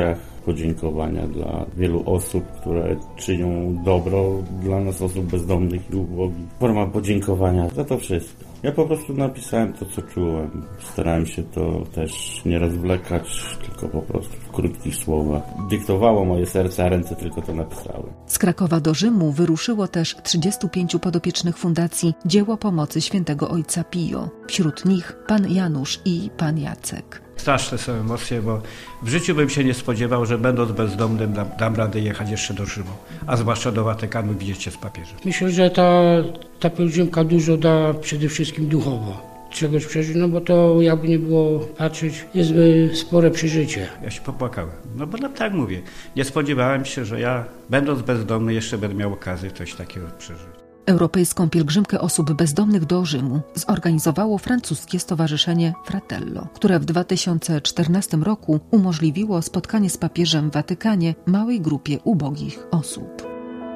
podziękowania dla wielu osób, które czynią dobro dla nas, osób bezdomnych i ubogich. Forma podziękowania za to wszystko. Ja po prostu napisałem to, co czułem. Starałem się to też nie rozwlekać, tylko po prostu w krótkich słowach. Dyktowało moje serce, a ręce tylko to napisały. Z Krakowa do Rzymu wyruszyło też 35 podopiecznych fundacji Dzieło Pomocy Świętego Ojca Pio. Wśród nich pan Janusz i pan Jacek. Straszne są emocje, bo w życiu bym się nie spodziewał, że będąc bezdomnym dam radę jechać jeszcze do Rzymu, a zwłaszcza do Watykanu widzieć się z papieżem. Myślę, że ta pielgrzymka dużo da przede wszystkim duchowo. Czegoś przeżyć, no bo to jakby nie było patrzeć, jest spore przeżycie. Ja się popłakałem, no bo tak mówię, nie spodziewałem się, że ja będąc bezdomny jeszcze będę miał okazję coś takiego przeżyć. Europejską pielgrzymkę osób bezdomnych do Rzymu zorganizowało francuskie stowarzyszenie Fratello, które w 2014 roku umożliwiło spotkanie z papieżem w Watykanie małej grupie ubogich osób.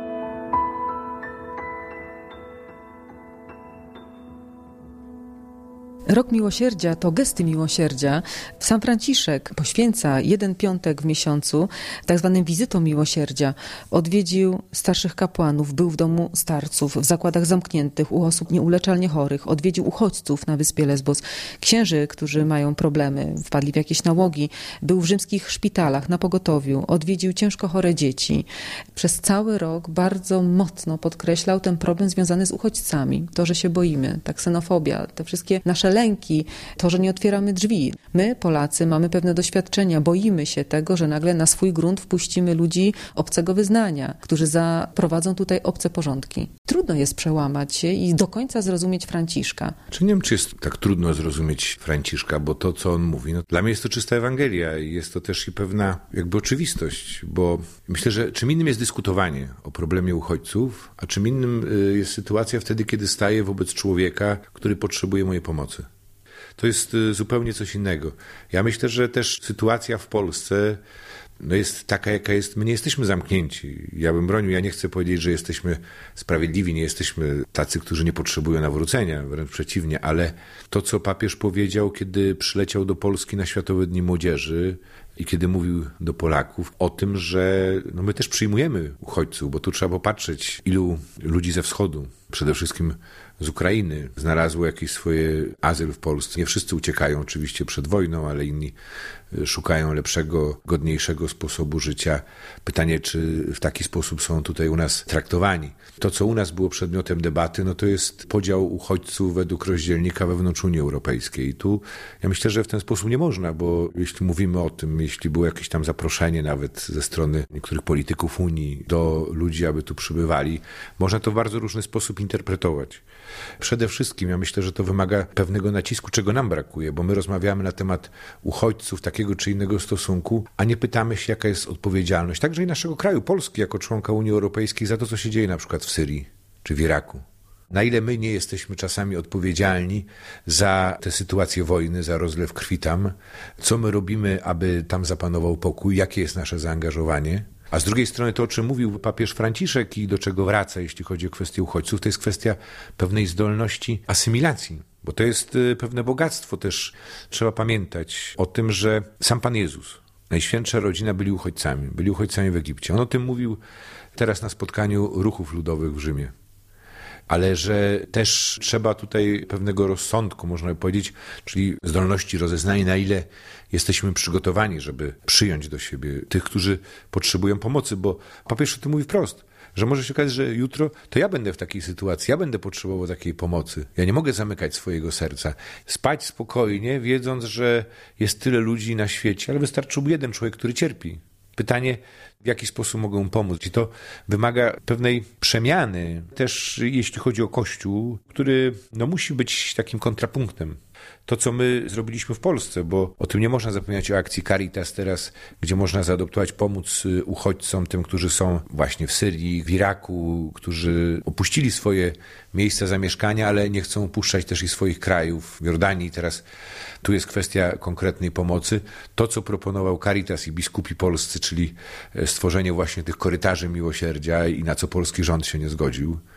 Rok Miłosierdzia to gesty miłosierdzia. Sam Franciszek poświęca jeden piątek w miesiącu tak zwanym wizytom miłosierdzia. Odwiedził starszych kapłanów, był w domu starców, w zakładach zamkniętych u osób nieuleczalnie chorych, odwiedził uchodźców na wyspie Lesbos, księży, którzy mają problemy, wpadli w jakieś nałogi, był w rzymskich szpitalach na pogotowiu, odwiedził ciężko chore dzieci. Przez cały rok bardzo mocno podkreślał ten problem związany z uchodźcami. To, że się boimy, ta ksenofobia, te wszystkie nasze lęki, to, że nie otwieramy drzwi. My, Polacy, mamy pewne doświadczenia, boimy się tego, że nagle na swój grunt wpuścimy ludzi obcego wyznania, którzy zaprowadzą tutaj obce porządki. Trudno jest przełamać się i do końca zrozumieć Franciszka. Czy nie wiem, czy jest tak trudno zrozumieć Franciszka, bo to, co on mówi, no, dla mnie jest to czysta Ewangelia i jest to też i pewna jakby oczywistość, bo myślę, że czym innym jest dyskutowanie o problemie uchodźców, a czym innym jest sytuacja wtedy, kiedy staję wobec człowieka, który potrzebuje mojej pomocy. To jest zupełnie coś innego. Ja myślę, że też sytuacja w Polsce jest taka, jaka jest. My nie jesteśmy zamknięci. Ja bym bronił, ja nie chcę powiedzieć, że jesteśmy sprawiedliwi, nie jesteśmy tacy, którzy nie potrzebują nawrócenia, wręcz przeciwnie, ale to, co papież powiedział, kiedy przyleciał do Polski na Światowe Dni Młodzieży i kiedy mówił do Polaków o tym, że my też przyjmujemy uchodźców, bo tu trzeba popatrzeć, ilu ludzi ze wschodu, przede wszystkim z Ukrainy, znalazło jakiś swoje azyl w Polsce. Nie wszyscy uciekają oczywiście przed wojną, ale inni szukają lepszego, godniejszego sposobu życia. Pytanie, czy w taki sposób są tutaj u nas traktowani. To, co u nas było przedmiotem debaty, to jest podział uchodźców według rozdzielnika wewnątrz Unii Europejskiej. I tu ja myślę, że w ten sposób nie można, bo jeśli mówimy o tym, jeśli było jakieś tam zaproszenie nawet ze strony niektórych polityków Unii do ludzi, aby tu przybywali, można to w bardzo różny sposób interpretować. Przede wszystkim ja myślę, że to wymaga pewnego nacisku, czego nam brakuje, bo my rozmawiamy na temat uchodźców, takiego czy innego stosunku, a nie pytamy się, jaka jest odpowiedzialność, także i naszego kraju, Polski, jako członka Unii Europejskiej, za to, co się dzieje na przykład w Syrii czy w Iraku. Na ile my nie jesteśmy czasami odpowiedzialni za tę sytuację wojny, za rozlew krwi tam, co my robimy, aby tam zapanował pokój, jakie jest nasze zaangażowanie. A z drugiej strony to, o czym mówił papież Franciszek i do czego wraca, jeśli chodzi o kwestię uchodźców, to jest kwestia pewnej zdolności asymilacji, bo to jest pewne bogactwo też. Trzeba pamiętać o tym, że sam Pan Jezus, Najświętsza Rodzina byli uchodźcami w Egipcie. On o tym mówił teraz na spotkaniu ruchów ludowych w Rzymie. Ale że też trzeba tutaj pewnego rozsądku, można by powiedzieć, czyli zdolności rozeznania, na ile jesteśmy przygotowani, żeby przyjąć do siebie tych, którzy potrzebują pomocy, bo papież o tym mówi wprost, że może się okazać, że jutro to ja będę w takiej sytuacji, ja będę potrzebował takiej pomocy. Ja nie mogę zamykać swojego serca. Spać spokojnie, wiedząc, że jest tyle ludzi na świecie, ale wystarczyłby jeden człowiek, który cierpi. Pytanie, w jaki sposób mogą pomóc. I to wymaga pewnej przemiany, też jeśli chodzi o Kościół, który musi być takim kontrapunktem. To, co my zrobiliśmy w Polsce, bo o tym nie można zapominać, o akcji Caritas teraz, gdzie można zaadoptować, pomóc uchodźcom, tym, którzy są właśnie w Syrii, w Iraku, którzy opuścili swoje miejsca zamieszkania, ale nie chcą opuszczać też i swoich krajów. W Jordanii teraz tu jest kwestia konkretnej pomocy. To, co proponował Caritas i biskupi polscy, czyli stworzenie właśnie tych korytarzy miłosierdzia i na co polski rząd się nie zgodził,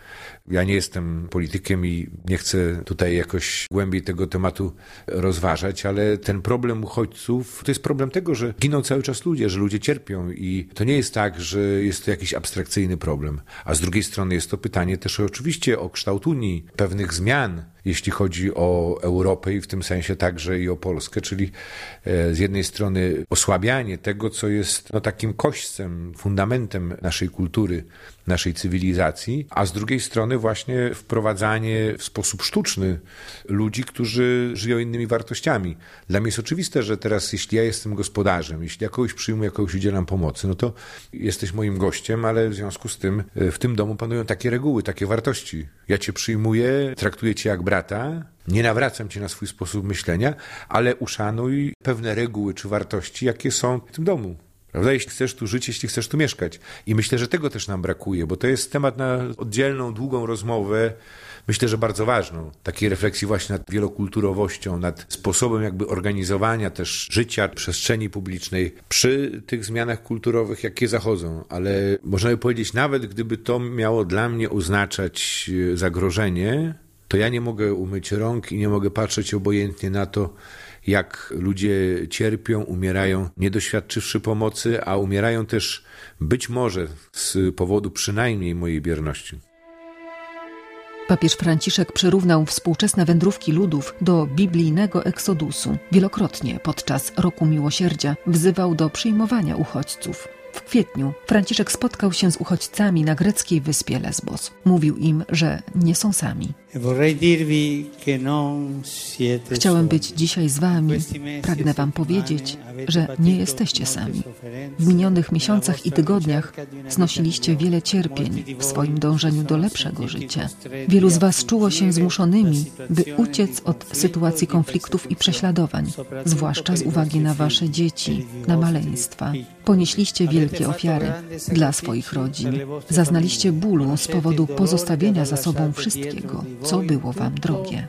Ja nie jestem politykiem i nie chcę tutaj jakoś głębiej tego tematu rozważać, ale ten problem uchodźców to jest problem tego, że giną cały czas ludzie, że ludzie cierpią i to nie jest tak, że jest to jakiś abstrakcyjny problem. A z drugiej strony jest to pytanie też oczywiście o kształt Unii, pewnych zmian, jeśli chodzi o Europę i w tym sensie także i o Polskę, czyli z jednej strony osłabianie tego, co jest takim kośćcem, fundamentem naszej kultury, naszej cywilizacji, a z drugiej strony właśnie wprowadzanie w sposób sztuczny ludzi, którzy żyją innymi wartościami. Dla mnie jest oczywiste, że teraz jeśli ja jestem gospodarzem, jeśli ja kogoś przyjmuję, kogoś udzielam pomocy, no to jesteś moim gościem, ale w związku z tym w tym domu panują takie reguły, takie wartości. Ja cię przyjmuję, traktuję cię jak brata, nie nawracam cię na swój sposób myślenia, ale uszanuj pewne reguły czy wartości, jakie są w tym domu. Prawda? Jeśli chcesz tu żyć, jeśli chcesz tu mieszkać. I myślę, że tego też nam brakuje, bo to jest temat na oddzielną, długą rozmowę, myślę, że bardzo ważną. Takiej refleksji właśnie nad wielokulturowością, nad sposobem jakby organizowania też życia, przestrzeni publicznej przy tych zmianach kulturowych, jakie zachodzą. Ale można by powiedzieć, nawet gdyby to miało dla mnie oznaczać zagrożenie, to ja nie mogę umyć rąk i nie mogę patrzeć obojętnie na to, jak ludzie cierpią, umierają, nie doświadczywszy pomocy, a umierają też być może z powodu przynajmniej mojej bierności. Papież Franciszek przyrównał współczesne wędrówki ludów do biblijnego eksodusu. Wielokrotnie podczas Roku Miłosierdzia wzywał do przyjmowania uchodźców. W kwietniu Franciszek spotkał się z uchodźcami na greckiej wyspie Lesbos. Mówił im, że nie są sami. Chciałem być dzisiaj z wami. Pragnę wam powiedzieć, że nie jesteście sami. W minionych miesiącach i tygodniach znosiliście wiele cierpień w swoim dążeniu do lepszego życia. Wielu z was czuło się zmuszonymi, by uciec od sytuacji konfliktów i prześladowań, zwłaszcza z uwagi na wasze dzieci, na maleństwa. Ponieśliście wielkie ofiary dla swoich rodzin. Zaznaliście bólu z powodu pozostawienia za sobą wszystkiego, co było wam drogie.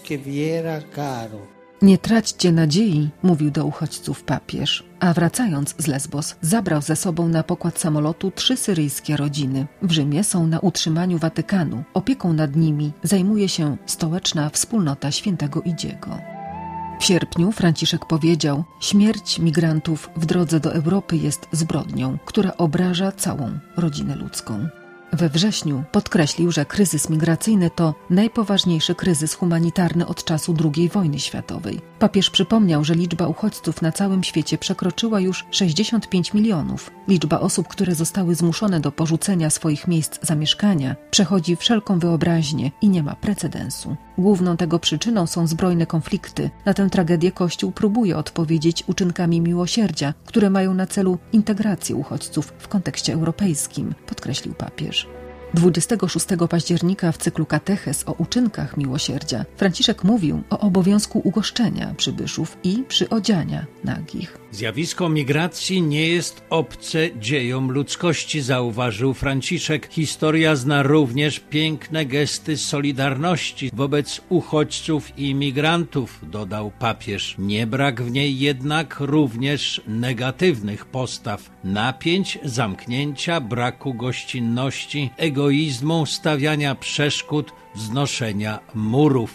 Nie traćcie nadziei, mówił do uchodźców papież, a wracając z Lesbos zabrał ze sobą na pokład samolotu 3 syryjskie rodziny. W Rzymie są na utrzymaniu Watykanu. Opieką nad nimi zajmuje się stołeczna wspólnota Świętego Idziego. W sierpniu Franciszek powiedział: śmierć migrantów w drodze do Europy jest zbrodnią, która obraża całą rodzinę ludzką. We wrześniu podkreślił, że kryzys migracyjny to najpoważniejszy kryzys humanitarny od czasu II wojny światowej. Papież przypomniał, że liczba uchodźców na całym świecie przekroczyła już 65 milionów. Liczba osób, które zostały zmuszone do porzucenia swoich miejsc zamieszkania, przechodzi wszelką wyobraźnię i nie ma precedensu. Główną tego przyczyną są zbrojne konflikty. Na tę tragedię Kościół próbuje odpowiedzieć uczynkami miłosierdzia, które mają na celu integrację uchodźców w kontekście europejskim, podkreślił papież. 26 października w cyklu Kateches o uczynkach miłosierdzia Franciszek mówił o obowiązku ugoszczenia przybyszów i przyodziania nagich. Zjawisko migracji nie jest obce dziejom ludzkości, zauważył Franciszek. Historia zna również piękne gesty solidarności wobec uchodźców i migrantów, dodał papież. Nie brak w niej jednak również negatywnych postaw, napięć, zamknięcia, braku gościnności, egoizmu, stawiania przeszkód, wznoszenia murów.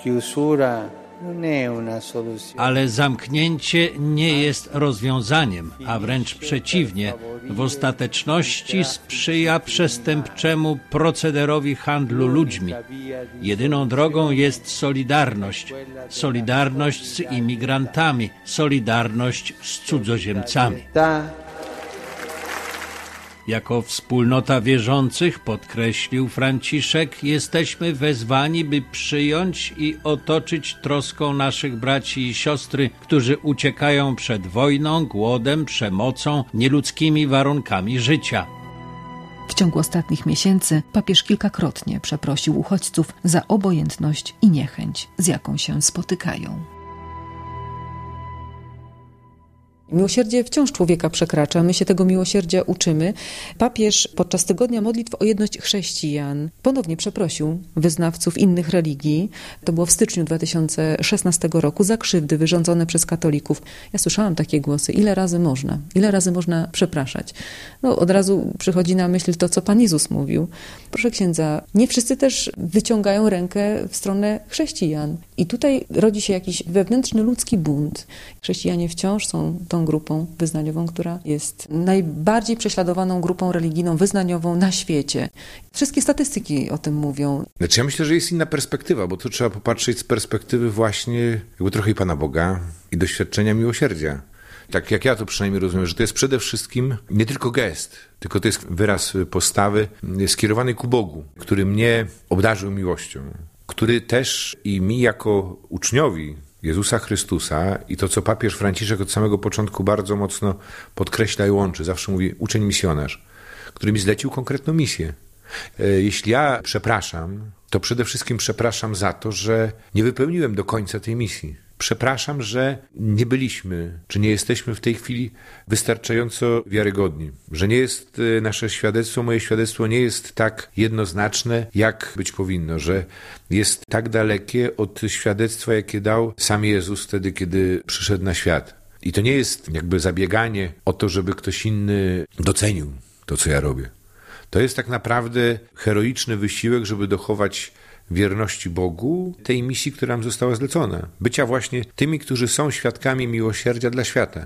Ale zamknięcie nie jest rozwiązaniem, a wręcz przeciwnie, w ostateczności sprzyja przestępczemu procederowi handlu ludźmi. Jedyną drogą jest solidarność. Solidarność z imigrantami, solidarność z cudzoziemcami. Jako wspólnota wierzących, podkreślił Franciszek, jesteśmy wezwani, by przyjąć i otoczyć troską naszych braci i siostry, którzy uciekają przed wojną, głodem, przemocą, nieludzkimi warunkami życia. W ciągu ostatnich miesięcy papież kilkakrotnie przeprosił uchodźców za obojętność i niechęć, z jaką się spotykają. Miłosierdzie wciąż człowieka przekracza, my się tego miłosierdzia uczymy. Papież podczas tygodnia modlitw o jedność chrześcijan ponownie przeprosił wyznawców innych religii. To było w styczniu 2016 roku za krzywdy wyrządzone przez katolików. Ja słyszałam takie głosy, ile razy można przepraszać. Od razu przychodzi na myśl to, co Pan Jezus mówił. Proszę księdza, nie wszyscy też wyciągają rękę w stronę chrześcijan. I tutaj rodzi się jakiś wewnętrzny ludzki bunt. Chrześcijanie wciąż są tą grupą wyznaniową, która jest najbardziej prześladowaną grupą religijną, wyznaniową na świecie. Wszystkie statystyki o tym mówią. Znaczy ja myślę, że jest inna perspektywa, bo tu trzeba popatrzeć z perspektywy właśnie jakby trochę i Pana Boga i doświadczenia miłosierdzia. Tak jak ja to przynajmniej rozumiem, że to jest przede wszystkim nie tylko gest, tylko to jest wyraz postawy skierowanej ku Bogu, który mnie obdarzył miłością, który też i mi jako uczniowi Jezusa Chrystusa i to, co papież Franciszek od samego początku bardzo mocno podkreśla i łączy, zawsze mówi uczeń misjonarz, który mi zlecił konkretną misję. Jeśli ja przepraszam, to przede wszystkim przepraszam za to, że nie wypełniłem do końca tej misji. Przepraszam, że nie byliśmy, czy nie jesteśmy w tej chwili wystarczająco wiarygodni. Że nie jest nasze świadectwo, moje świadectwo nie jest tak jednoznaczne, jak być powinno. Że jest tak dalekie od świadectwa, jakie dał sam Jezus wtedy, kiedy przyszedł na świat. I to nie jest jakby zabieganie o to, żeby ktoś inny docenił to, co ja robię. To jest tak naprawdę heroiczny wysiłek, żeby dochować wierności Bogu, tej misji, która nam została zlecona. Bycia właśnie tymi, którzy są świadkami miłosierdzia dla świata.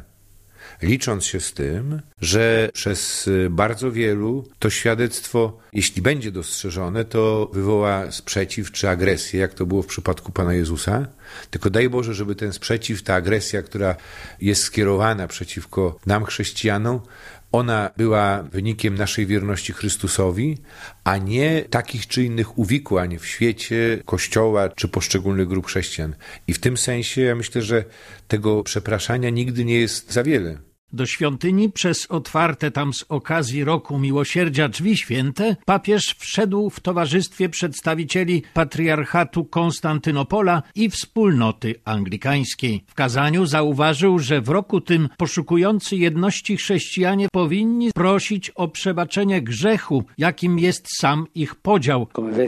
Licząc się z tym, że przez bardzo wielu to świadectwo, jeśli będzie dostrzeżone, to wywoła sprzeciw czy agresję, jak to było w przypadku Pana Jezusa. Tylko daj Boże, żeby ten sprzeciw, ta agresja, która jest skierowana przeciwko nam, chrześcijanom, ona była wynikiem naszej wierności Chrystusowi, a nie takich czy innych uwikłań w świecie Kościoła czy poszczególnych grup chrześcijan. I w tym sensie ja myślę, że tego przepraszania nigdy nie jest za wiele. Do świątyni przez otwarte tam z okazji Roku Miłosierdzia drzwi święte papież wszedł w towarzystwie przedstawicieli patriarchatu Konstantynopola i wspólnoty anglikańskiej. W kazaniu zauważył, że w roku tym poszukujący jedności chrześcijanie powinni prosić o przebaczenie grzechu, jakim jest sam ich podział.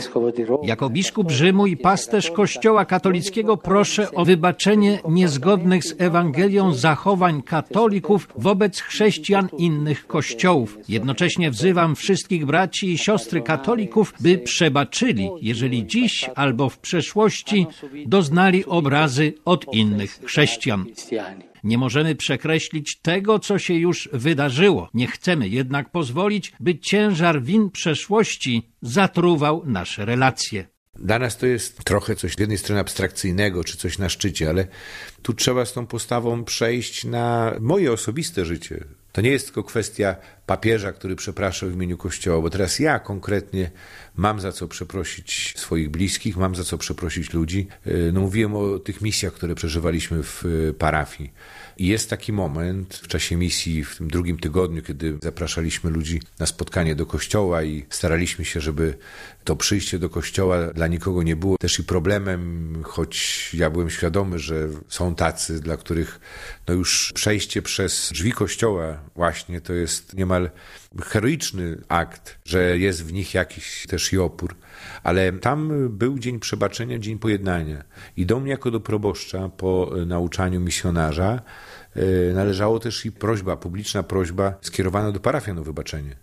Jako biskup Rzymu i pasterz Kościoła katolickiego proszę o wybaczenie niezgodnych z Ewangelią zachowań katolików wobec chrześcijan innych kościołów. Jednocześnie wzywam wszystkich braci i siostry katolików, by przebaczyli, jeżeli dziś albo w przeszłości doznali obrazy od innych chrześcijan. Nie możemy przekreślić tego, co się już wydarzyło. Nie chcemy jednak pozwolić, by ciężar win przeszłości zatruwał nasze relacje. Dla nas to jest trochę coś z jednej strony abstrakcyjnego, czy coś na szczycie, ale tu trzeba z tą postawą przejść na moje osobiste życie. To nie jest tylko kwestia papieża, który przepraszał w imieniu Kościoła, bo teraz ja konkretnie mam za co przeprosić swoich bliskich, mam za co przeprosić ludzi. Mówiłem o tych misjach, które przeżywaliśmy w parafii. I jest taki moment w czasie misji, w tym drugim tygodniu, kiedy zapraszaliśmy ludzi na spotkanie do kościoła i staraliśmy się, żeby to przyjście do kościoła dla nikogo nie było też i problemem, choć ja byłem świadomy, że są tacy, dla których już przejście przez drzwi kościoła właśnie to jest niemal heroiczny akt, że jest w nich jakiś też i opór. Ale tam był dzień przebaczenia, dzień pojednania. I do mnie jako do proboszcza po nauczaniu misjonarza należało też i prośba, publiczna prośba skierowana do parafian o wybaczenie.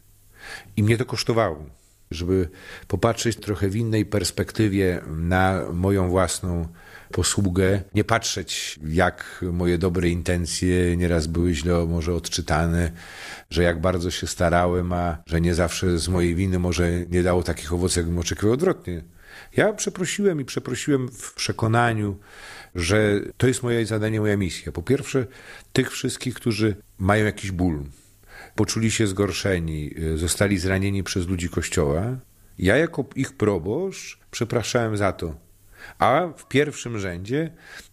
I mnie to kosztowało, żeby popatrzeć trochę w innej perspektywie na moją własną posługę, nie patrzeć, jak moje dobre intencje nieraz były źle może odczytane, że jak bardzo się starałem, a że nie zawsze z mojej winy może nie dało takich owoców, jakbym oczekiwał, odwrotnie. Ja przeprosiłem w przekonaniu, że to jest moje zadanie, moja misja. Po pierwsze, tych wszystkich, którzy mają jakiś ból, poczuli się zgorszeni, zostali zranieni przez ludzi Kościoła. Ja jako ich proboszcz przepraszałem za to. A w pierwszym rzędzie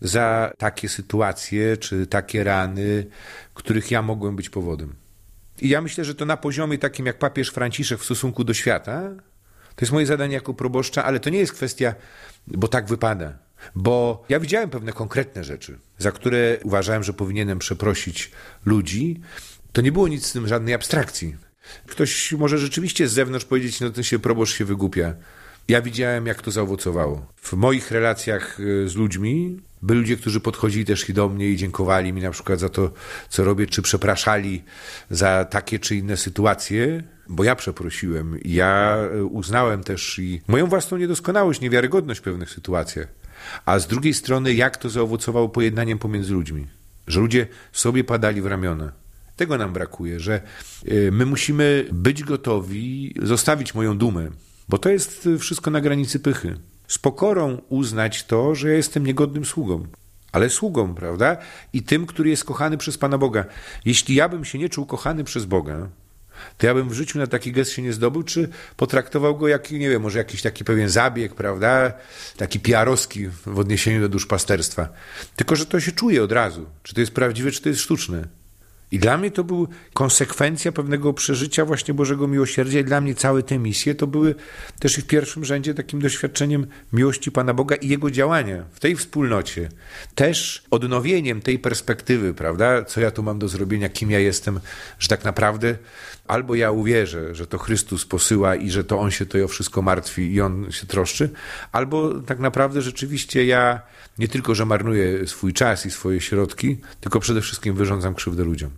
za takie sytuacje, czy takie rany, których ja mogłem być powodem. I ja myślę, że to na poziomie takim jak papież Franciszek w stosunku do świata, to jest moje zadanie jako proboszcza, ale to nie jest kwestia, bo tak wypada, Bo ja widziałem pewne konkretne rzeczy, za które uważałem, że powinienem przeprosić ludzi. To nie było nic z tym, żadnej abstrakcji. Ktoś może rzeczywiście z zewnątrz powiedzieć, no to proboszcz się wygłupia. Ja widziałem, jak to zaowocowało. W moich relacjach z ludźmi byli ludzie, którzy podchodzili też i do mnie i dziękowali mi na przykład za to, co robię, czy przepraszali za takie czy inne sytuacje, bo ja przeprosiłem i ja uznałem też i moją własną niedoskonałość, niewiarygodność w pewnych sytuacjach. A z drugiej strony, jak to zaowocowało pojednaniem pomiędzy ludźmi. Że ludzie sobie padali w ramiona. Tego nam brakuje, że my musimy być gotowi zostawić moją dumę, bo to jest wszystko na granicy pychy. Z pokorą uznać to, że ja jestem niegodnym sługą, ale sługą, prawda? I tym, który jest kochany przez Pana Boga. Jeśli ja bym się nie czuł kochany przez Boga, to ja bym w życiu na taki gest się nie zdobył, czy potraktował go jak, nie wiem, może jakiś taki pewien zabieg, prawda? Taki PR-owski w odniesieniu do duszpasterstwa. Tylko, że to się czuje od razu, czy to jest prawdziwe, czy to jest sztuczne. I dla mnie to była konsekwencja pewnego przeżycia właśnie Bożego Miłosierdzia i dla mnie całe te misje to były też i w pierwszym rzędzie takim doświadczeniem miłości Pana Boga i Jego działania w tej wspólnocie. Też odnowieniem tej perspektywy, prawda? Co ja tu mam do zrobienia, kim ja jestem, że tak naprawdę albo ja uwierzę, że to Chrystus posyła i że to On się to o wszystko martwi i On się troszczy, albo tak naprawdę rzeczywiście ja nie tylko, że marnuję swój czas i swoje środki, tylko przede wszystkim wyrządzam krzywdę ludziom.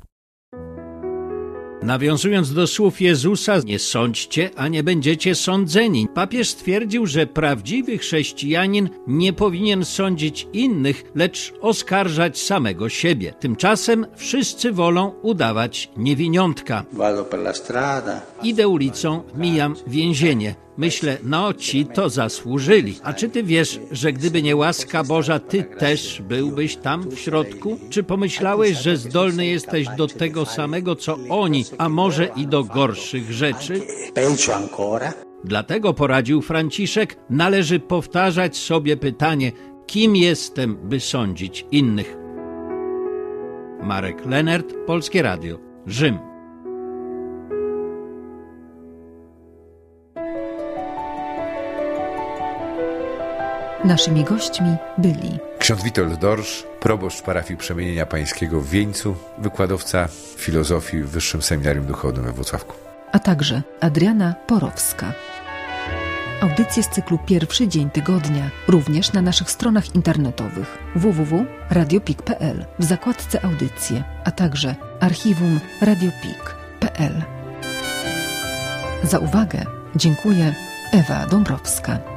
Nawiązując do słów Jezusa, nie sądźcie, a nie będziecie sądzeni. Papież stwierdził, że prawdziwy chrześcijanin nie powinien sądzić innych, lecz oskarżać samego siebie. Tymczasem wszyscy wolą udawać niewiniątka. Idę ulicą, mijam więzienie. Myślę, no ci to zasłużyli. A czy ty wiesz, że gdyby nie łaska Boża, ty też byłbyś tam w środku? Czy pomyślałeś, że zdolny jesteś do tego samego, co oni, a może i do gorszych rzeczy? Dlatego poradził Franciszek, należy powtarzać sobie pytanie, kim jestem, by sądzić innych. Marek Lenert, Polskie Radio, Rzym. Naszymi gośćmi byli ksiądz Witold Dorsz, proboszcz parafii Przemienienia Pańskiego w Wieńcu, wykładowca filozofii w Wyższym Seminarium Duchownym we Włocławku. A także Adriana Porowska. Audycje z cyklu Pierwszy Dzień Tygodnia również na naszych stronach internetowych www.radiopik.pl w zakładce Audycje, a także archiwum radiopik.pl. Za uwagę dziękuję Ewa Dąbrowska.